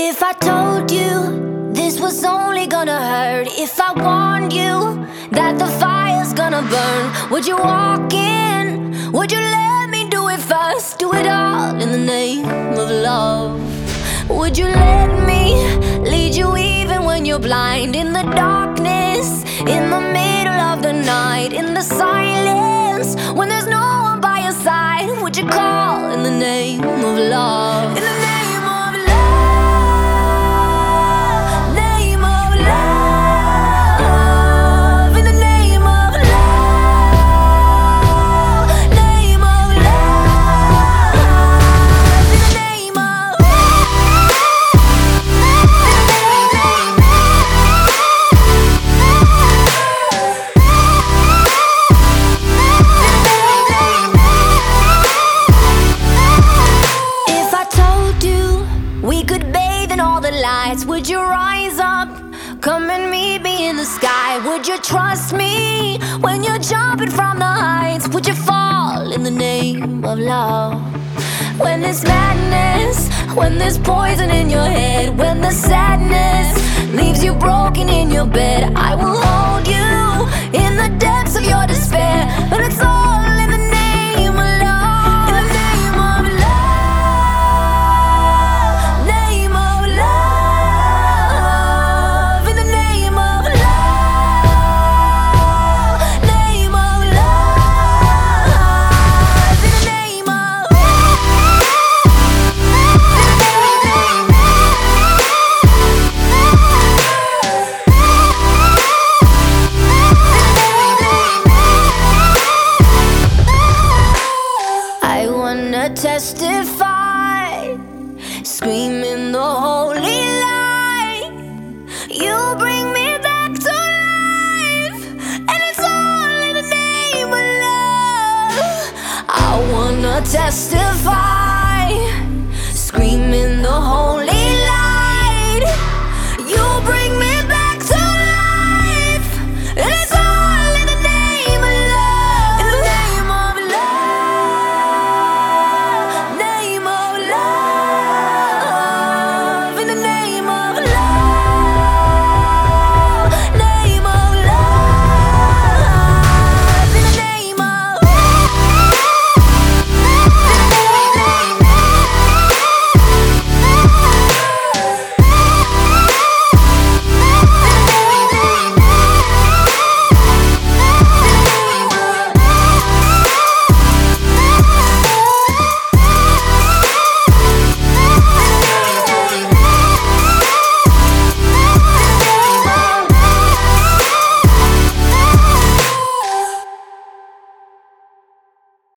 If I told you this was only gonna hurt, if I warned you that the fire's gonna burn, would you walk in? Would you let me do it first? Do it all in the name of love. Would you let me lead you even when you're blind? In the darkness, in the middle of the night, in the silence, when there's no one by your side, would you call in the name of love? In the name of love, name of love, in the name of love, name of love, in the name of If I told you we could bathe in all the lights, would you rise up? Come and meet me in the sky. Would you trust me when you're jumping from the heights? Would you fall in the name of love? When there's madness, when there's poison in your head, when the sadness leaves you broken in your bed, I will hold you in the depths of your despair. But it's all in the name of love. In the name of love, name of love, in the name of love, name of love, in the name of I wanna testify, screaming the holy light. You bring me back to life, and it's all in the name of love. I wanna testify.